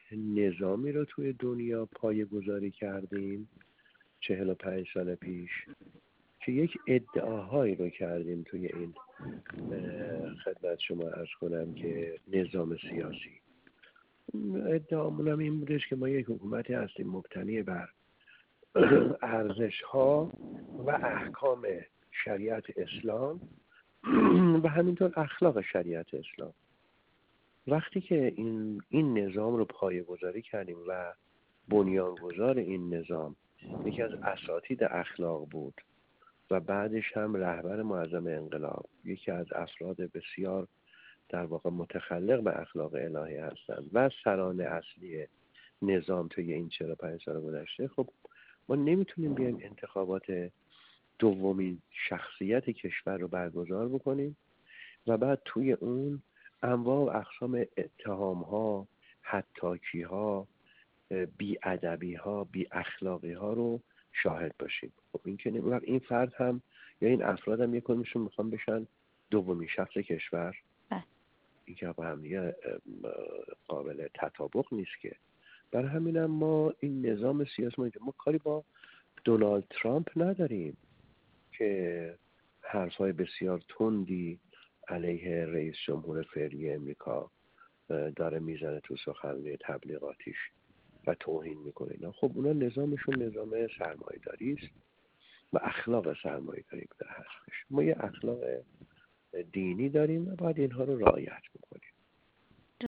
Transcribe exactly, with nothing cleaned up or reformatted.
نظامی رو توی دنیا پایه گذاری کردیم چهل و پنج سال پیش که یک ادعاهایی رو کردیم توی این خدمت شما عرض کنم که نظام سیاسی. ادعامون هم این بودش که ما یک حکومتی هستیم مبتنی بر ارزش ها و احکام شریعت اسلام و همینطور اخلاق شریعت اسلام. وقتی که این این نظام رو پایه گذاری کردیم و بنیانگذار این نظام یکی از اساتید اخلاق بود و بعدش هم رهبر معظم انقلاب، یکی از افراد بسیار در واقع متخلق به اخلاق الهی هستند و سران اصلی نظام توی این چهل و پنج سال گذشته، خب ما نمیتونیم بیایم انتخابات دومین شخصیت کشور رو برگزار بکنیم و بعد توی اون انواع و اقسام اتهام ها، حطاکی ها، بی ادبی ها، بی اخلاقی ها رو شاهد باشیم. خب این که نمی‌دونم این فرد هم یا این افراد هم یکونشون میخوان بشن دومین شخص کشور. این که با هم دیگه قابل تطابق نیست که. برای همینم ما این نظام سیاسی ما, ما کاری با دونالد ترامپ نداریم که حرفای بسیار تندی علیه رئیس جمهور فعلی امریکا داره میزنه تو سخنرانی تبلیغاتیش و توهین میکنه اینا. خب اونا نظامشون نظام سرمایه‌داری است و اخلاق سرمایه‌داری بوده هستش. ما یه اخلاق دینی داریم و باید اینها رو رعایت بکنیم.